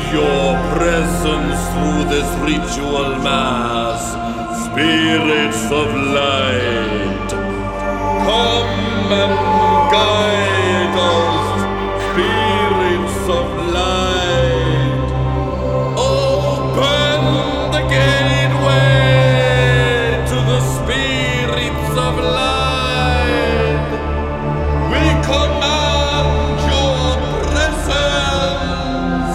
your presence through this ritual mass. Spirits of light, come and guide us. Spirits of light, open the gateway to the spirits of light. We command your presence.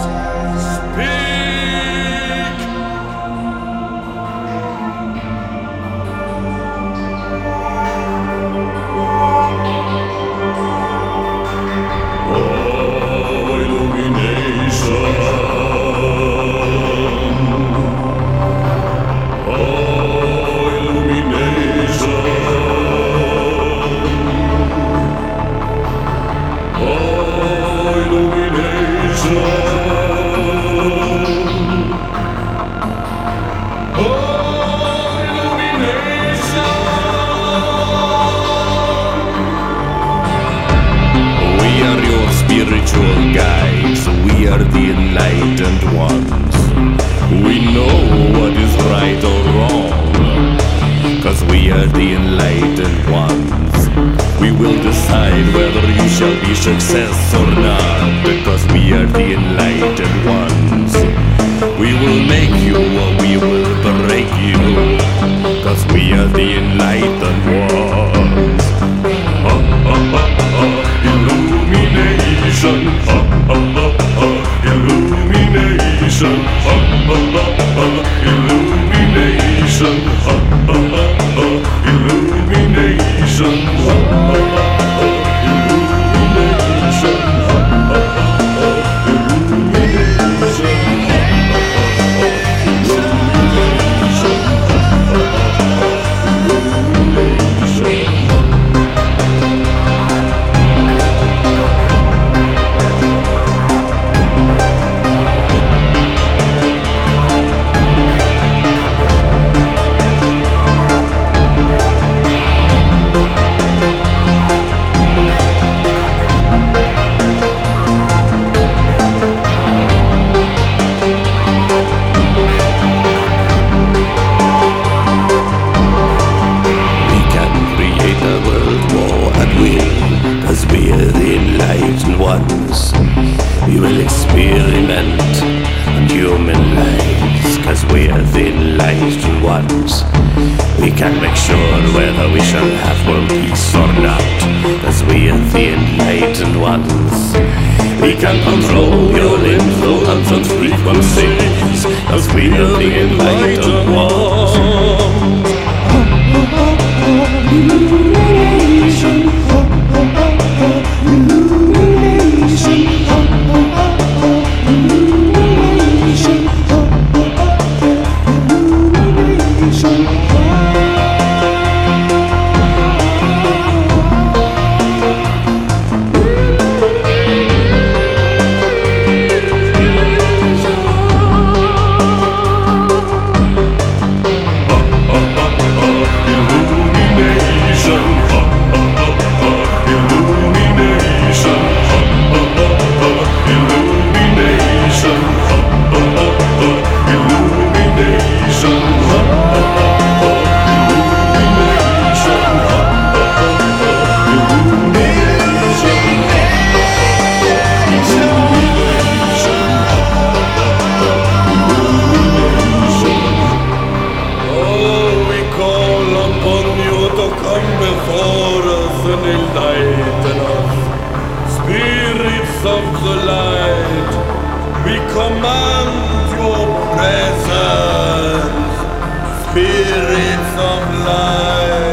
Speak. Oh, illumination. Oh, illumination. Oh, illumination. Oh, illumination. We are your spiritual guides. We are the enlightened ones. We know what is right or wrong, 'cause we are the enlightened ones. We will decide whether you shall be success or not, because we are the enlightened ones. We will make you or we will break you, 'cause we are the enlightened ones. Illumination, illumination, illumination, illumination, we will experiment on human lives, 'cause we are the enlightened ones. We can make sure whether we shall have world peace or not, 'cause we are the enlightened ones. We can control your influence and frequencies, 'cause we are the enlightened ones. Spirits of the light, we command your presence. Spirits of light.